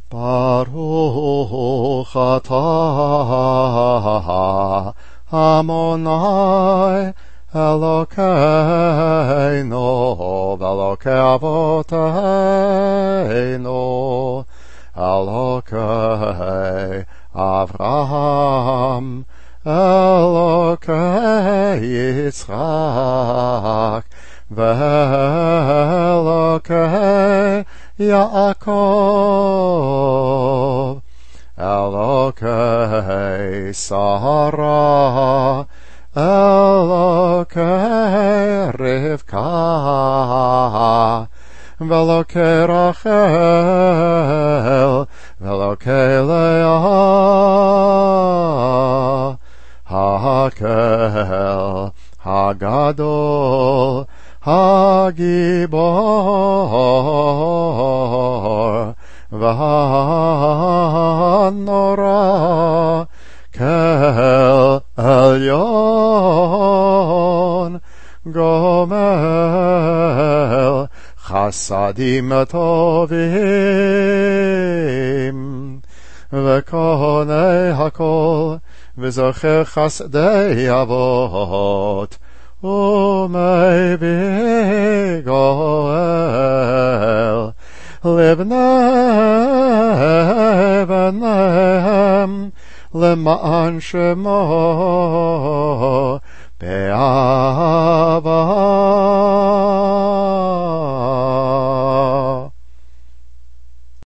Baruch atah Adonai Elokeinu v'Elokei avoteinu Elokei Avraham Elokei Yitzchak v'Elokei Yaakov Elokei Sarah Elokei Rivka v'Elokei Rachel v'Elokei Leah Hakel Hagadol Hagibor v'Hanora Kel Elyon Gomel Chasadim Tovim V'Konei Hakol V'Zocher Chasdei Avot Umei Goel Livnei Benem Lema'an Shemo Be'ava